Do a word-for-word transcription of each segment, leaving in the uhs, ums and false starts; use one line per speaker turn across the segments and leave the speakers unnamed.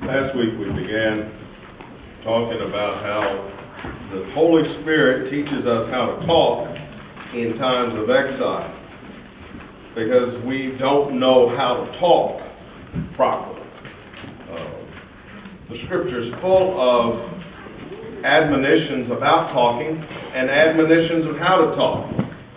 Last week we began talking about how the Holy Spirit teaches us how to talk in times of exile, because we don't know how to talk properly. Uh, the Scripture is full of admonitions about talking and admonitions of how to talk.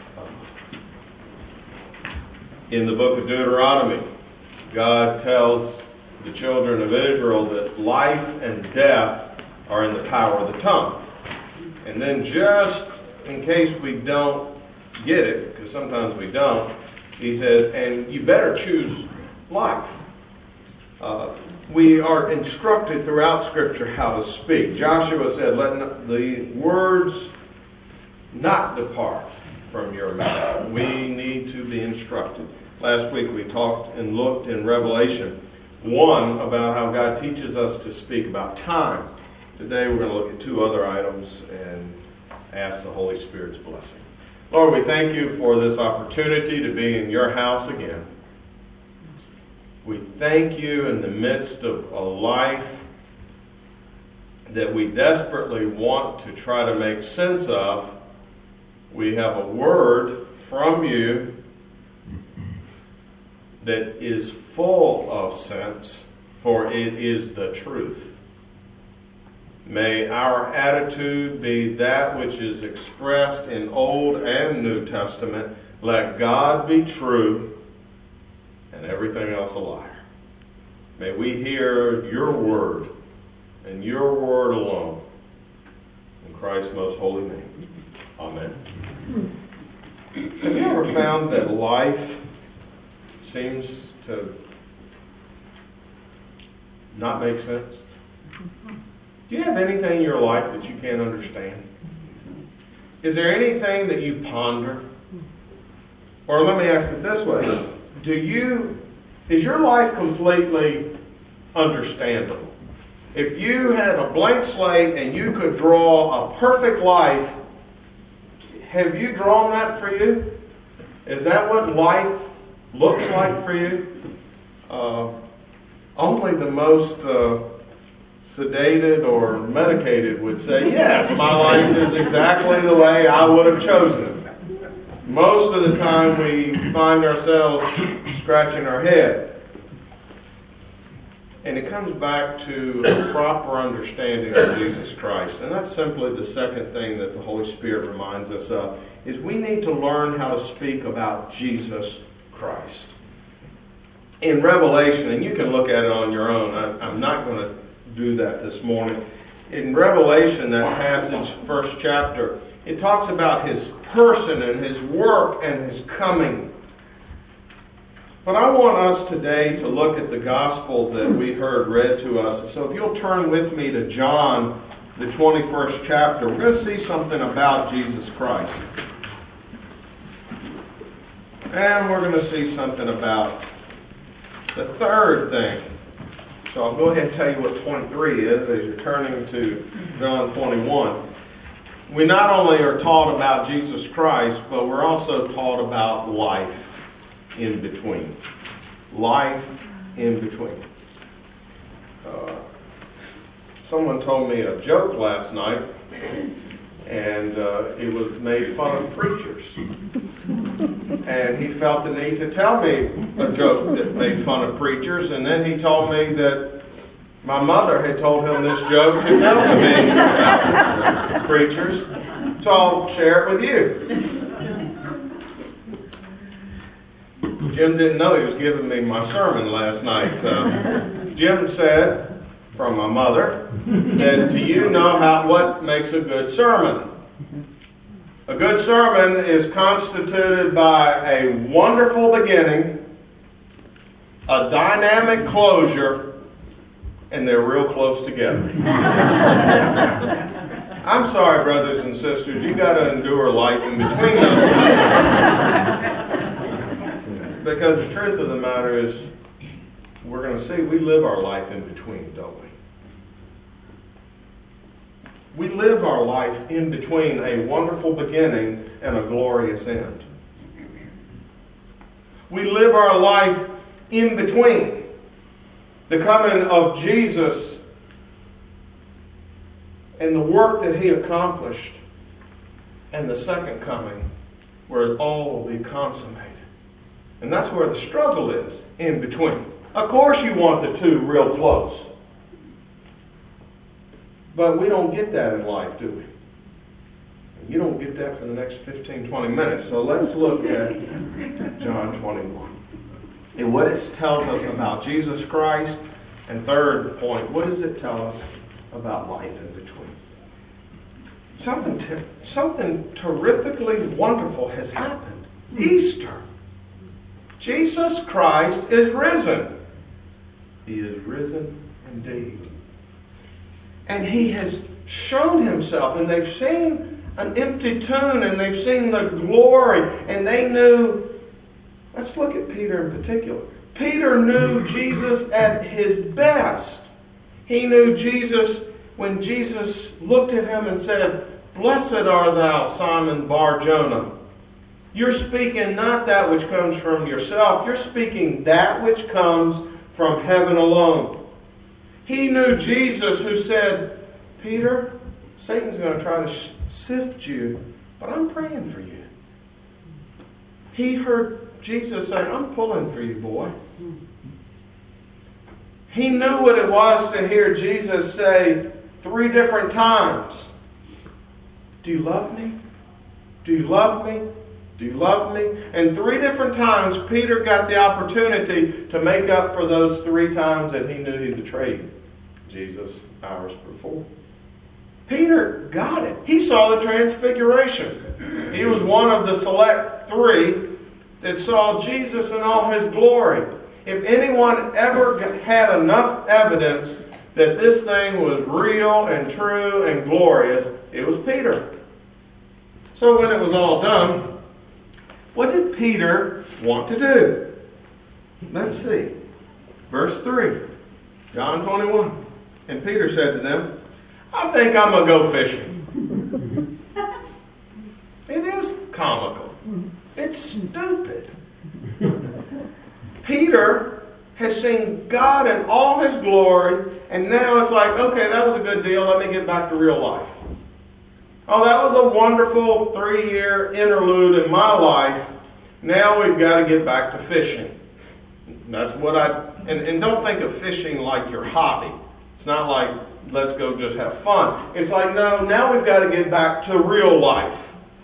In the book of Deuteronomy, God tells the children of Israel that life and death are in the power of the tongue. And then just in case we don't get it, because sometimes we don't, he says, and you better choose life. Uh, we are instructed throughout Scripture how to speak. Joshua said, let the words not depart from your mouth. We need to be instructed. Last week we talked and looked in Revelation one about how God teaches us to speak about time. Today we're going to look at two other items and ask the Holy Spirit's blessing. Lord, we thank you for this opportunity to be in your house again. We thank you in the midst of a life that we desperately want to try to make sense of. We have a word from you that is full of sense, for it is the truth. May our attitude be that which is expressed in Old and New Testament. Let God be true and everything else a liar. May we hear your word and your word alone. In Christ's most holy name. Amen. Have you ever found that life seems to not make sense? Do you have anything in your life that you can't understand? Is there anything that you ponder? Or let me ask it this way. Do you, is your life completely understandable? If you had a blank slate and you could draw a perfect life, have you drawn that for you? Is that what life looks like for you? Uh, only the most uh, sedated or medicated would say, yes, my life is exactly the way I would have chosen it. Most of the time we find ourselves scratching our head. And it comes back to a proper understanding of Jesus Christ. And that's simply the second thing that the Holy Spirit reminds us of, is we need to learn how to speak about Jesus Christ. In Revelation, and you can look at it on your own, I, I'm not going to do that this morning. In Revelation, that passage, first chapter, it talks about his person and his work and his coming. But I want us today to look at the gospel that we heard read to us. So if you'll turn with me to John, the twenty-first chapter, we're going to see something about Jesus Christ. And we're going to see something about the third thing. So I'll go ahead and tell you what twenty-three is as you're turning to John twenty-one. We not only are taught about Jesus Christ, but we're also taught about life in between. Life in between. Uh, someone told me a joke last night, and uh, it was made fun of preachers. And he felt the need to tell me a joke that made fun of preachers, and then he told me that my mother had told him this joke to tell to me about preachers, so I'll share it with you. Jim didn't know he was giving me my sermon last night. Uh, Jim said, from my mother, that do you know how what makes a good sermon? A good sermon is constituted by a wonderful beginning, a dynamic closure, and they're real close together. I'm sorry, brothers and sisters, you got to endure life in between those. Because the truth of the matter is, we're going to see we live our life in between, don't we? We live our life in between a wonderful beginning and a glorious end. We live our life in between The coming of Jesus and the work that He accomplished, and the second coming, where it all will be consummated. And that's where the struggle is, in between. Of course you want the two real close. But we don't get that in life, do we? You don't get that for the next fifteen, twenty minutes. So let's look at John twenty-one. And what it tells us about Jesus Christ. And third point, what does it tell us about life in between? Something, ter- something terrifically wonderful has happened. Easter. Jesus Christ is risen. He is risen indeed. And He has shown Himself, and they've seen an empty tomb, and they've seen the glory, and they knew. Let's look at Peter in particular. Peter knew Jesus at His best. He knew Jesus when Jesus looked at him and said, "Blessed art thou, Simon Bar-Jonah. You're speaking not that which comes from yourself. You're speaking that which comes from heaven alone." He knew Jesus who said, "Peter, Satan's going to try to sift you, but I'm praying for you." He heard Jesus say, "I'm pulling for you, boy." He knew what it was to hear Jesus say three different times, "Do you love me? Do you love me? Do you love me?" And three different times Peter got the opportunity to make up for those three times that he knew he betrayed Jesus hours before. Peter got it. He saw the transfiguration. He was one of the select three that saw Jesus in all His glory. If anyone ever had enough evidence that this thing was real and true and glorious, it was Peter. So when it was all done, what did Peter want to do? Let's see. Verse three. John twenty-one. And Peter said to them, "I think I'm going to go fishing." It is comical. It's stupid. Peter has seen God in all His glory, and now it's like, okay, that was a good deal. Let me get back to real life. Oh, that was a wonderful three-year interlude in my life. Now we've got to get back to fishing. That's what I... And, and don't think of fishing like your hobby. It's not like, let's go just have fun. It's like, no, now we've got to get back to real life.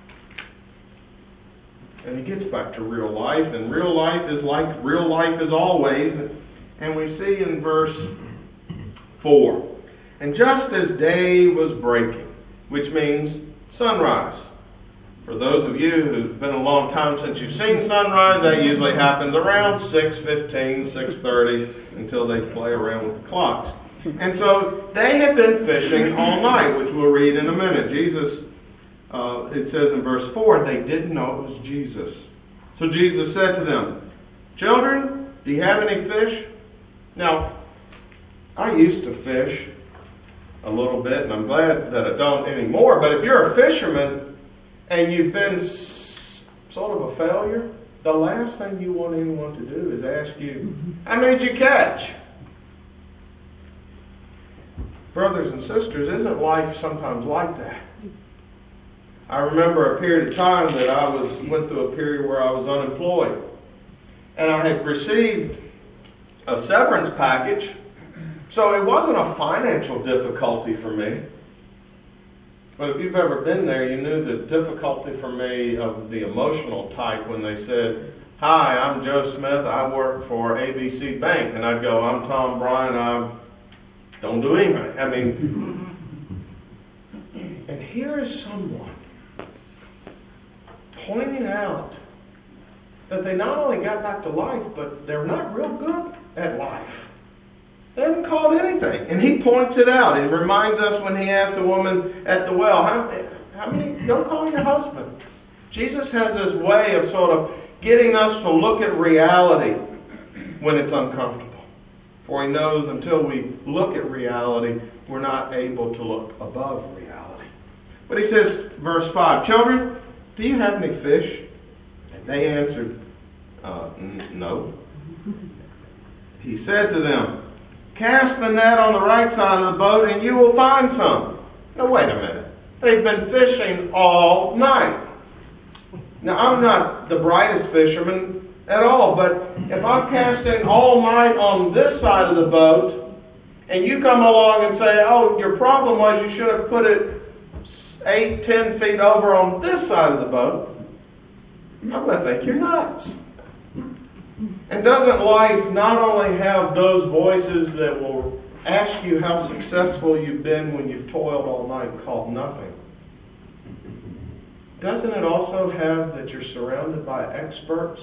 And He gets back to real life, and real life is like real life is always. And we see in verse four, "And just as day was breaking," which means sunrise. For those of you who've been a long time since you've seen sunrise, that usually happens around six fifteen, six thirty, until they play around with the clocks. And so they had been fishing all night, which we'll read in a minute. Jesus, uh, it says in verse four, they didn't know it was Jesus. So Jesus said to them, "Children, do you have any fish?" Now, I used to fish a little bit, and I'm glad that I don't anymore. But if you're a fisherman and you've been sort of a failure, the last thing you want anyone to do is ask you, "How many did you catch?" Brothers and sisters, isn't life sometimes like that? I remember a period of time that I was went through a period where I was unemployed. And I had received a severance package, so it wasn't a financial difficulty for me. But if you've ever been there, you knew the difficulty for me of the emotional type when they said, "Hi, I'm Joe Smith, I work for A B C Bank." And I'd go, "I'm Tom Bryan, I don't do anything." I mean, and here is someone pointing out that they not only got back to life, but they're not real good at life. They haven't caught anything. And he points it out. It reminds us when he asked the woman at the well, how, how many, don't call your husband. Jesus has this way of sort of getting us to look at reality when it's uncomfortable. For he knows until we look at reality, we're not able to look above reality. But he says, verse five, "Children, do you have any fish?" And they answered, uh, n- no. He said to them, cast the net on the right side of the boat and you will find some. Now wait a minute. They've been fishing all night. Now I'm not the brightest fisherman at all, but if I'm casting all night on this side of the boat, and you come along and say, oh, your problem was you should have put it eight, ten feet over on this side of the boat, I'm going to think you're nuts. And doesn't life not only have those voices that will ask you how successful you've been when you've toiled all night and caught nothing? Doesn't it also have that you're surrounded by experts?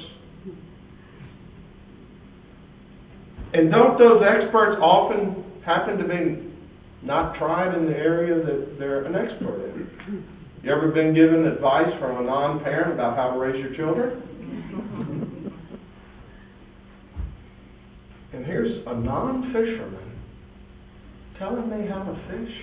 And don't those experts often happen to be not tried in the area that they're an expert in? You ever been given advice from a non-parent about how to raise your children? And here's a non-fisherman telling me how to fish.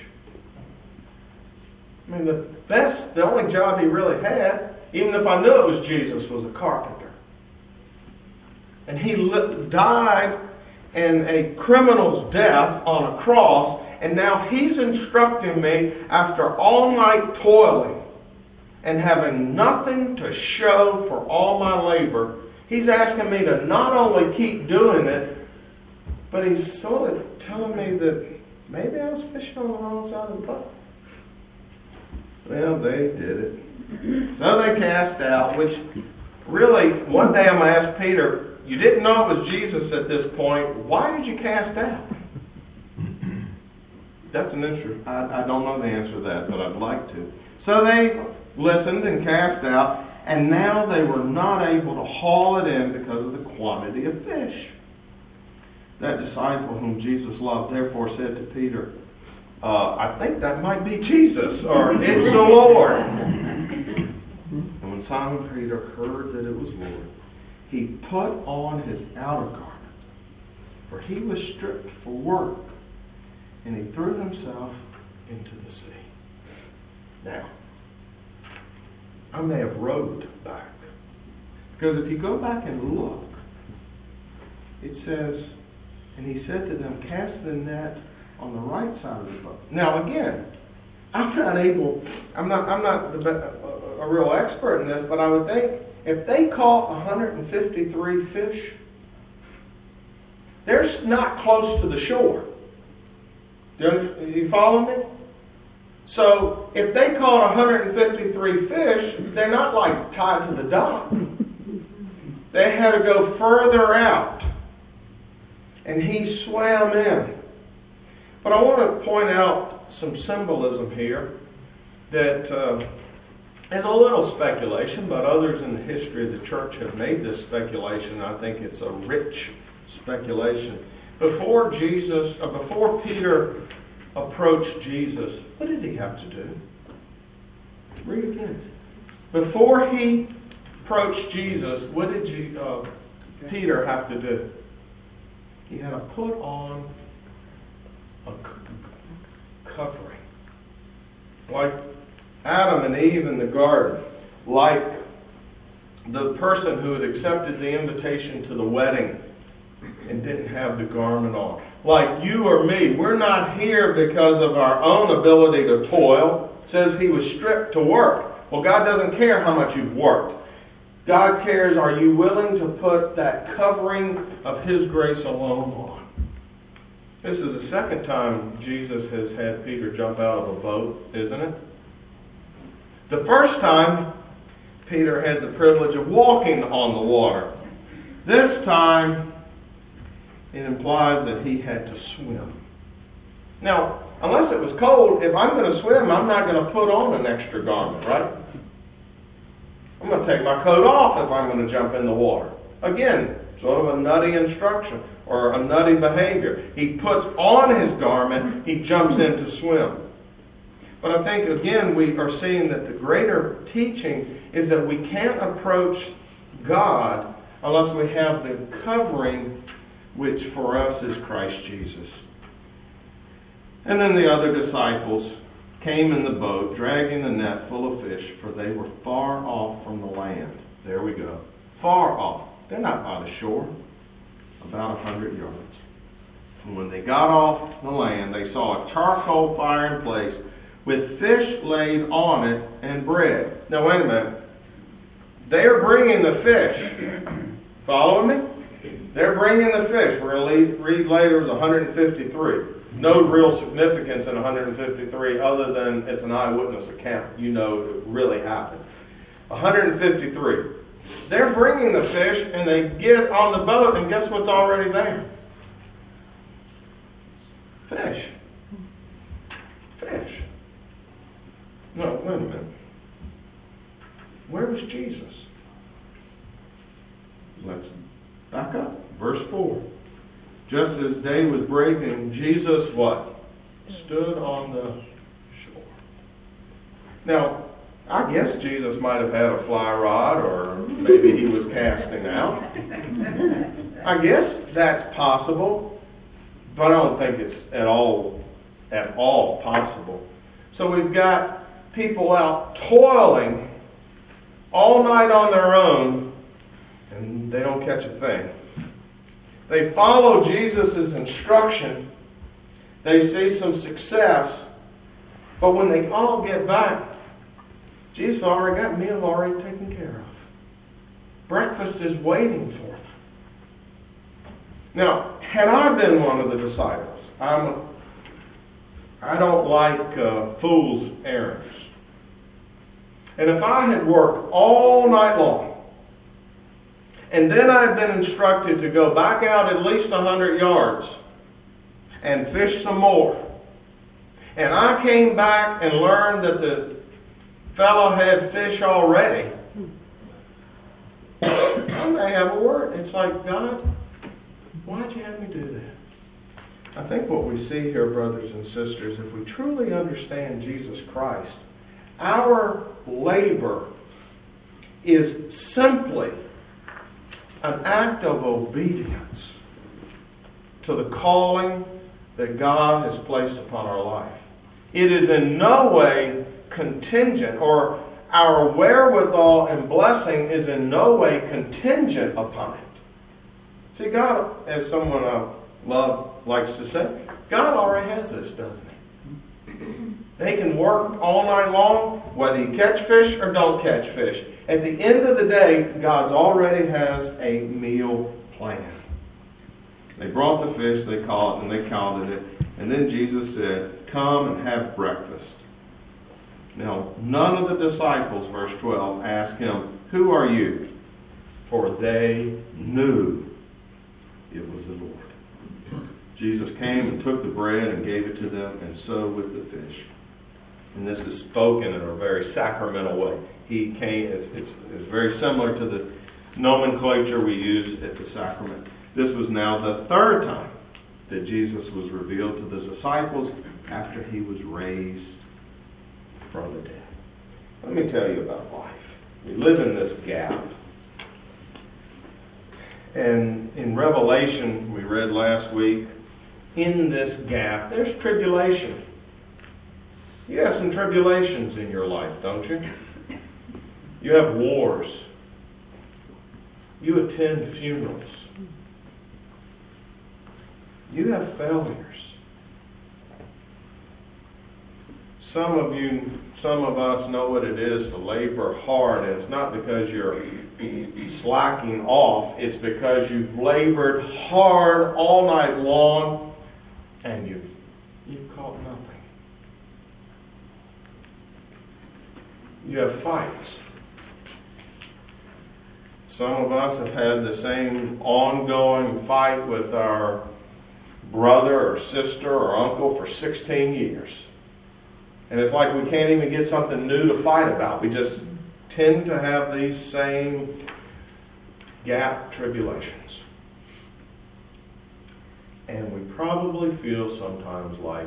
I mean, the best, the only job he really had, even if I knew it was Jesus, was a carpenter. And he li- died in a criminal's death on a cross, and now he's instructing me, after all night toiling and having nothing to show for all my labor, he's asking me to not only keep doing it, but he's sort of telling me that maybe I was fishing on the wrong side of the boat. Well, they did it. So they cast out, which really, one day I'm going to ask Peter, you didn't know it was Jesus at this point. Why did you cast out? That's an interesting. I, I don't know the answer to that, but I'd like to. So they listened and cast out, and now they were not able to haul it in because of the quantity of fish. That disciple whom Jesus loved therefore said to Peter, uh, I think that might be Jesus, or it's the Lord. And when Simon Peter heard that it was Lord, he put on his outer garment, for he was stripped for work, and he threw himself into the sea. Now, I may have rowed back, because if you go back and look, it says, and he said to them, cast the net on the right side of the boat. Now again, I'm not able, I'm not, I'm not a, a real expert in this, but I would think, if they caught one hundred fifty-three fish, they're not close to the shore. Do you follow me? So, if they caught one hundred fifty-three fish, they're not like tied to the dock. They had to go further out. And he swam in. But I want to point out some symbolism here that uh, is a little speculation, but others in the history of the church have made this speculation. I think it's a rich speculation. Before Jesus, or before Peter approached Jesus, what did he have to do? Read again. Before he approached Jesus, what did you, uh, Peter have to do? He had to put on a covering. Like Adam and Eve in the garden. Like the person who had accepted the invitation to the wedding and didn't have the garment on. Like you or me, we're not here because of our own ability to toil. It says he was stripped to work. Well, God doesn't care how much you've worked. God cares, are you willing to put that covering of His grace alone on? This is the second time Jesus has had Peter jump out of a boat, isn't it? The first time, Peter had the privilege of walking on the water. This time, it implies that he had to swim. Now, unless it was cold, if I'm going to swim, I'm not going to put on an extra garment, right? I'm going to take my coat off if I'm going to jump in the water. Again, sort of a nutty instruction or a nutty behavior. He puts on his garment, he jumps in to swim. But I think, again, we are seeing that the greater teaching is that we can't approach God unless we have the covering, which for us is Christ Jesus. And then the other disciples came in the boat, dragging the net full of fish, for they were far off from the land. There we go. Far off. They're not by the shore. About a hundred yards. And when they got off the land, they saw a charcoal fire in place with fish laid on it and bread. Now wait a minute. They're bringing the fish. Following me? They're bringing the fish. We're going to read later it was one hundred fifty-three. No real significance in one hundred fifty-three other than it's an eyewitness account. You know it really happened. one hundred fifty-three. They're bringing the fish and they get on the boat and guess what's already there? Fish. Fish. No, wait a minute. Where was Jesus? Let's back up. Verse four. Just as day was breaking, Jesus what? Stood on the shore. Now, I guess Jesus might have had a fly rod, or maybe he was casting out. I guess that's possible, but I don't think it's at all, at all possible. So we've got people out toiling all night on their own, and they don't catch a thing. They follow Jesus' instruction. They see some success. But when they all get back, Jesus already got meal already taken care of. Breakfast is waiting for them. Now, had I been one of the disciples, I'm a, I don't like uh, fool's errands. And if I had worked all night long, and then I'd been instructed to go back out at least one hundred yards and fish some more, and I came back and learned that the fellow had fish already, I may have a word. It's like, God, why'd you have me do that? I think what we see here, brothers and sisters, if we truly understand Jesus Christ, our labor is simply an act of obedience to the calling that God has placed upon our life. It is in no way contingent, or our wherewithal and blessing is in no way contingent upon it. See, God, as someone I love likes to say, God already has this, doesn't he? They can work all night long, whether you catch fish or don't catch fish. At the end of the day, God already has a meal plan. They brought the fish, they caught it, and they counted it. And then Jesus said, come and have breakfast. Now, none of the disciples, verse twelve, asked him, who are you? For they knew it was the Lord. Jesus came and took the bread and gave it to them, and so with the fish. And this is spoken in a very sacramental way. He came, it's, it's, it's very similar to the nomenclature we use at the sacrament. This was now the third time that Jesus was revealed to the disciples after he was raised from the dead. Let me tell you about life. We live in this gap. And in Revelation, we read last week, in this gap, there's tribulation. You have some tribulations in your life, don't you? You have wars. You attend funerals. You have failures. Some of you, some of us know what it is to labor hard, and it's not because you're slacking off. It's because you've labored hard all night long, and you've, you've caught nothing. You have fights. Some of us have had the same ongoing fight with our brother or sister or uncle for sixteen years. And it's like we can't even get something new to fight about. We just tend to have these same gap tribulations. And we probably feel sometimes like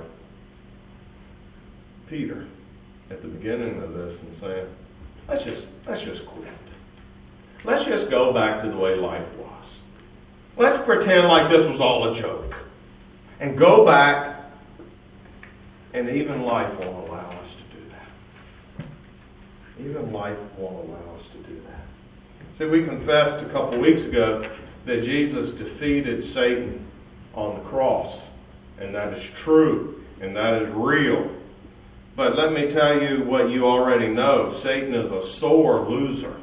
Peter at the beginning of this and saying, let's just, let's just quit. Let's just go back to the way life was. Let's pretend like this was all a joke. And go back, and even life won't allow us to do that. Even life won't allow us to do that. See, we confessed a couple weeks ago that Jesus defeated Satan on the cross. And that is true, and that is real. But let me tell you what you already know. Satan is a sore loser.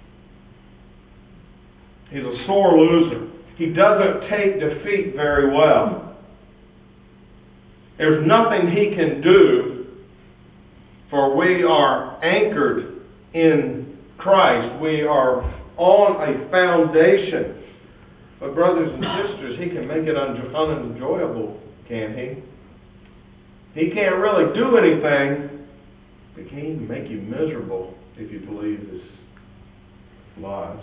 He's a sore loser. He doesn't take defeat very well. There's nothing he can do, for we are anchored in Christ. We are on a foundation. But brothers and sisters, he can make it un- unenjoyable, can't he? He can't really do anything, but can he make you miserable if you believe his lies?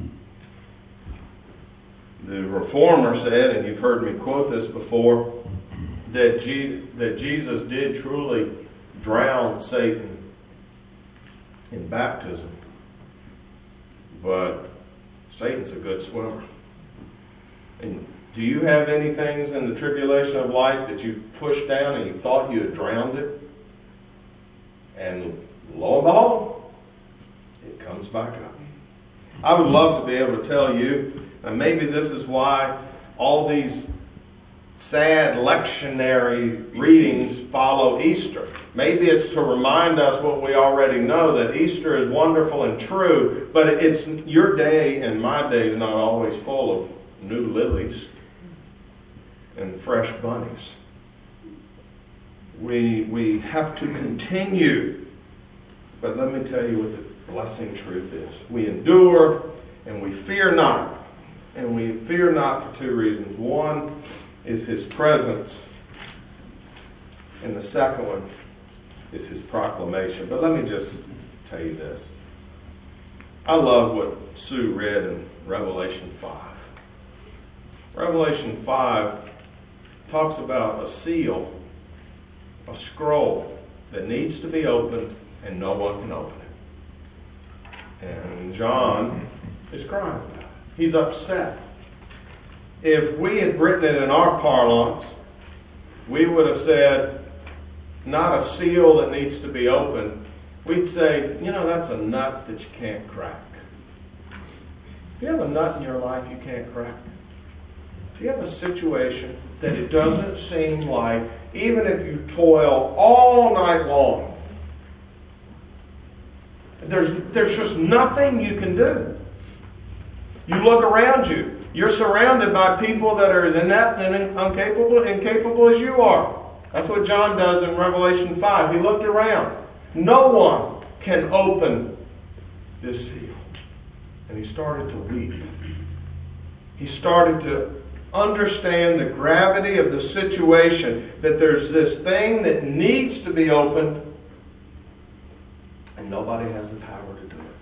The Reformer said, and you've heard me quote this before, that, Je- that Jesus did truly drown Satan in baptism. But Satan's a good swimmer. And do you have any things in the tribulation of life that you pushed down and you thought you had drowned it? And lo and behold, it comes back up. I would love to be able to tell you, and maybe this is why all these sad lectionary readings follow Easter. Maybe it's to remind us what we already know, that Easter is wonderful and true, but it's your day and my day is not always full of new lilies and fresh bunnies. We we have to continue. But let me tell you what the blessing truth is. We endure and we fear not. And we fear not for two reasons. One is his presence, and the second one is his proclamation. But let me just tell you this. I love what Sue read in Revelation five. Revelation five talks about a seal, a scroll that needs to be opened and no one can open it. And John is crying about it. He's upset. If we had written it in our parlance, we would have said, not a seal that needs to be opened. We'd say, you know, that's a nut that you can't crack. Do you have a nut in your life you can't crack? Do you have a situation that it doesn't seem like, even if you toil all night long, there's, there's just nothing you can do? You look around you. You're surrounded by people that are as inept and incapable, incapable as you are. That's what John does in Revelation five. He looked around. No one can open this seal. And he started to weep. He started to understand the gravity of the situation, that there's this thing that needs to be opened, and nobody has the power to do it.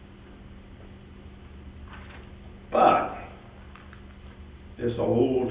But this old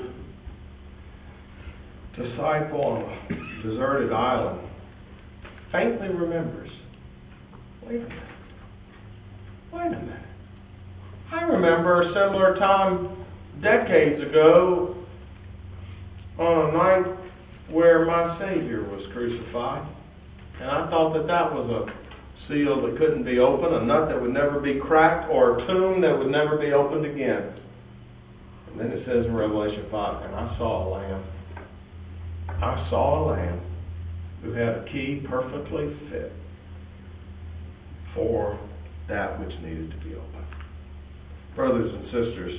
disciple on a deserted island faintly remembers, wait a minute, wait a minute. I remember a similar time decades ago on a night where my Savior was crucified. And I thought that that was a seal that couldn't be opened, a nut that would never be cracked, or a tomb that would never be opened again. And then it says in Revelation five, and I saw a lamb. I saw a lamb who had a key perfectly fit for that which needed to be opened. Brothers and sisters,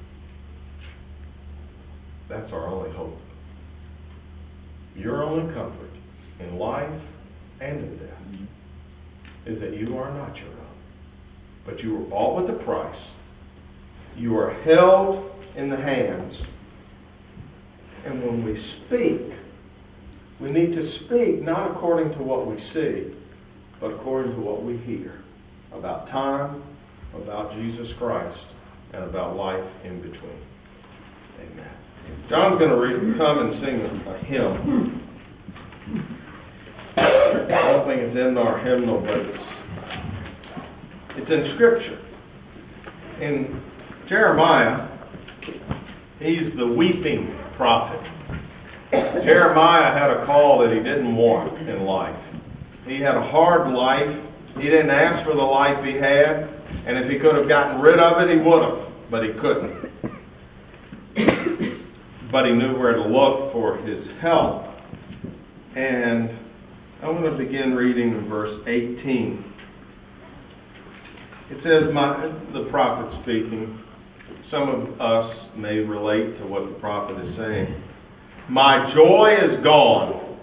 that's our only hope. Your only comfort in life and in death is that you are not your own, but you were bought with a price. You are held in the hands. And when we speak, we need to speak not according to what we see, but according to what we hear about time, about Jesus Christ, and about life in between. Amen. John's going to read, come and sing a hymn. I don't think it's in our hymnal, but it's, it's in Scripture. In Jeremiah, he's the weeping prophet. Jeremiah had a call that he didn't want in life. He had a hard life. He didn't ask for the life he had. And if he could have gotten rid of it, he would have. But he couldn't. but he knew where to look for his help. And I want to begin reading in verse eighteen. It says, my, the prophet speaking, some of us may relate to what the prophet is saying. My joy is gone.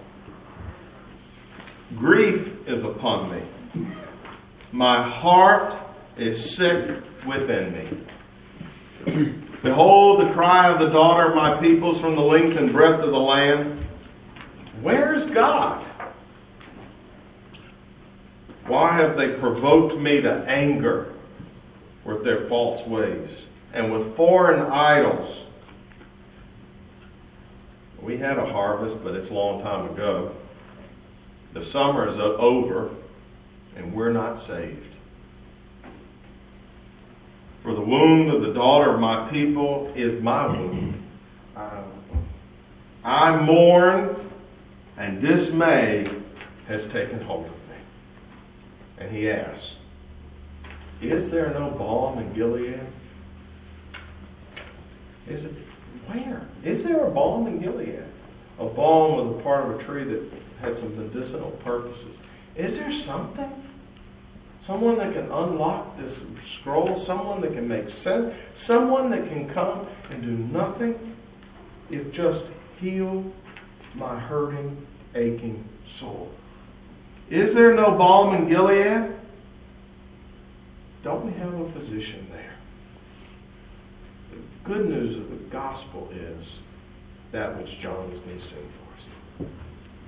Grief is upon me. My heart is sick within me. Behold, the cry of the daughter of my peoples from the length and breadth of the land. Where is God? Why have they provoked me to anger with their false ways and with foreign idols? We had a harvest, but it's a long time ago. The summer is over, and we're not saved. For the wound of the daughter of my people is my wound. I mourn, and dismay has taken hold of me. And he asks, is there no balm in Gilead? Is it where? Is there a balm in Gilead? A balm was a part of a tree that had some medicinal purposes. Is there something? Someone that can unlock this scroll? Someone that can make sense? Someone that can come and do nothing if just heal my hurting, aching soul? Is there no balm in Gilead? Don't we have a physician there? The good news of the gospel is that which John is going to sing for us.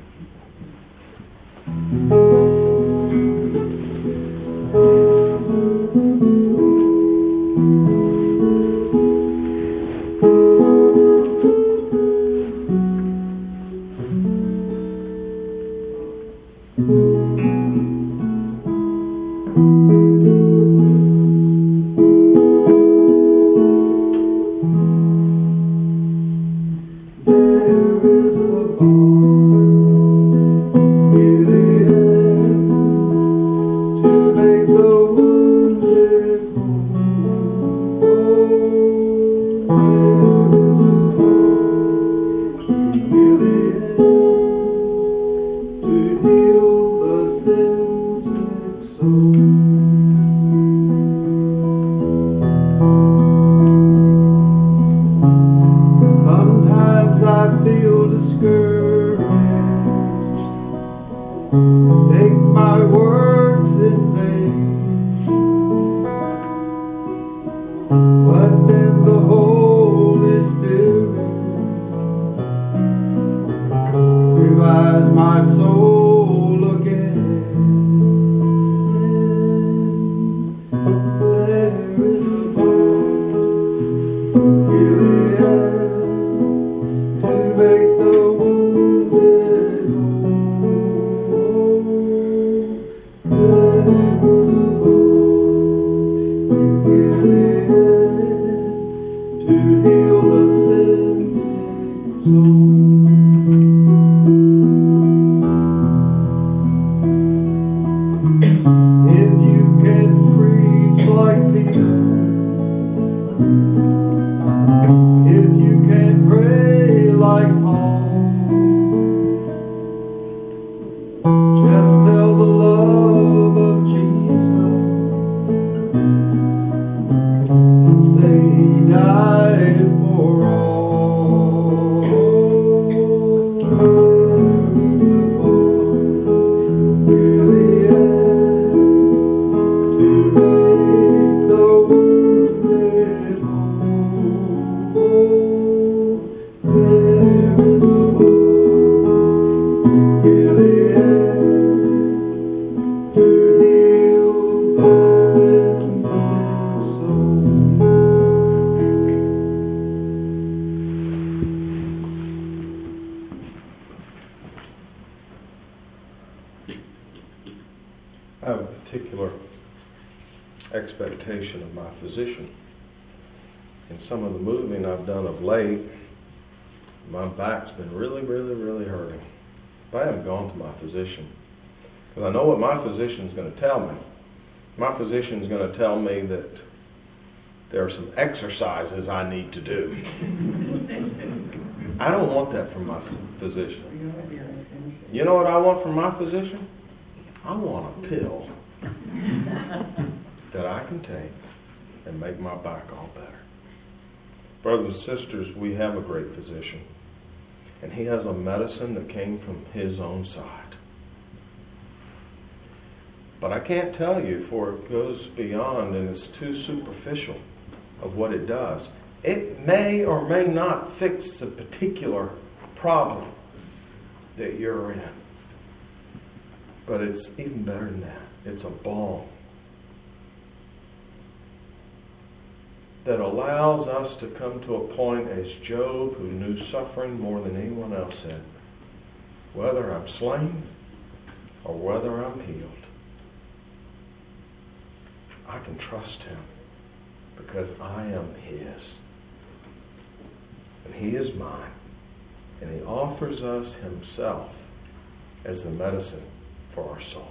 I have a particular expectation of my physician. In some of the moving I've done of late, my back's been really, really, really hurting. But I haven't gone to my physician, because I know what my physician's going to tell me. My physician's going to tell me that there are some exercises I need to do. I don't want that from my physician. You know what I want from my physician? I want a pill that I can take and make my back all better. Brothers and sisters, we have a great physician. And he has a medicine that came from his own side. But I can't tell you, for it goes beyond and it's too superficial of what it does. It may or may not fix the particular problem that you're in. But it's even better than that. It's a balm that allows us to come to a point as Job, who knew suffering more than anyone else, said, whether I'm slain or whether I'm healed, I can trust him because I am his. And he is mine. And he offers us himself as the medicine for our soul.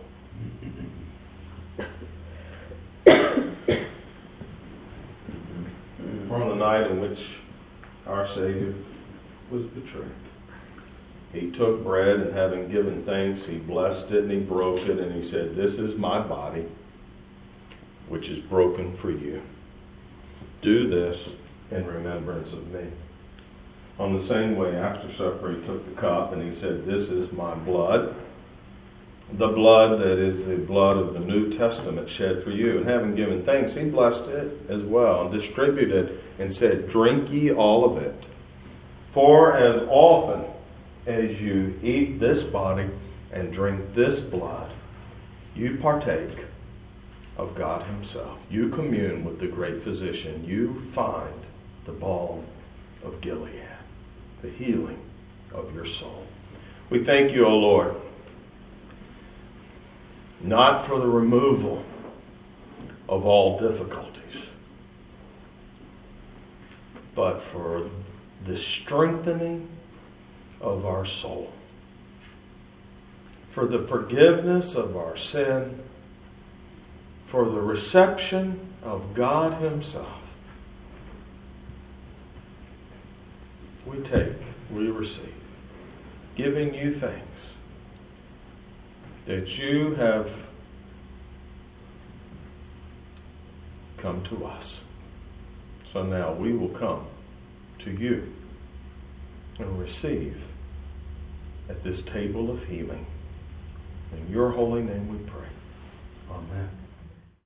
On the night in which our Savior was betrayed, he took bread, and having given thanks, he blessed it and he broke it, and he said, "This is my body, which is broken for you. Do this in remembrance of me." On the same way, after supper, he took the cup and he said, "This is my blood, the blood that is the blood of the New Testament shed for you." And having given thanks, he blessed it as well and distributed it and said, "Drink ye all of it. For as often as you eat this body and drink this blood, you partake of God himself. You commune with the great physician. You find the balm of Gilead, the healing of your soul." We thank you, O Lord, not for the removal of all difficulties, but for the strengthening of our soul, for the forgiveness of our sin, for the reception of God himself. We take, we receive, giving you thanks that you have come to us. So now we will come to you and receive at this table of healing. In your holy name we pray. Amen.